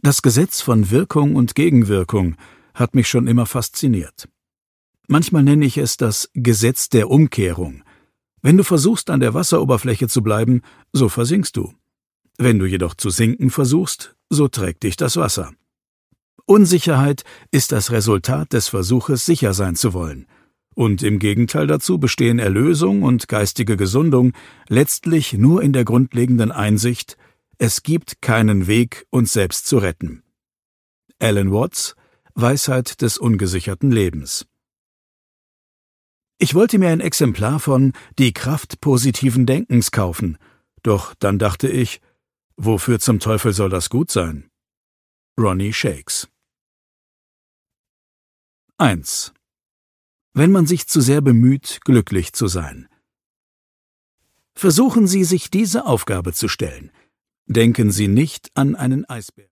Das Gesetz von Wirkung und Gegenwirkung hat mich schon immer fasziniert. Manchmal nenne ich es das Gesetz der Umkehrung. Wenn du versuchst, an der Wasseroberfläche zu bleiben, so versinkst du. Wenn du jedoch zu sinken versuchst, so trägt dich das Wasser. Unsicherheit ist das Resultat des Versuches, sicher sein zu wollen. Und im Gegenteil dazu bestehen Erlösung und geistige Gesundung letztlich nur in der grundlegenden Einsicht, es gibt keinen Weg, uns selbst zu retten. Alan Watts, Weisheit des ungesicherten Lebens. Ich wollte mir ein Exemplar von Die Kraft positiven Denkens kaufen, doch dann dachte ich, wofür zum Teufel soll das gut sein? Ronnie Shakes. 1. Wenn man sich zu sehr bemüht, glücklich zu sein. Versuchen Sie, sich diese Aufgabe zu stellen. Denken Sie nicht an einen Eisbär.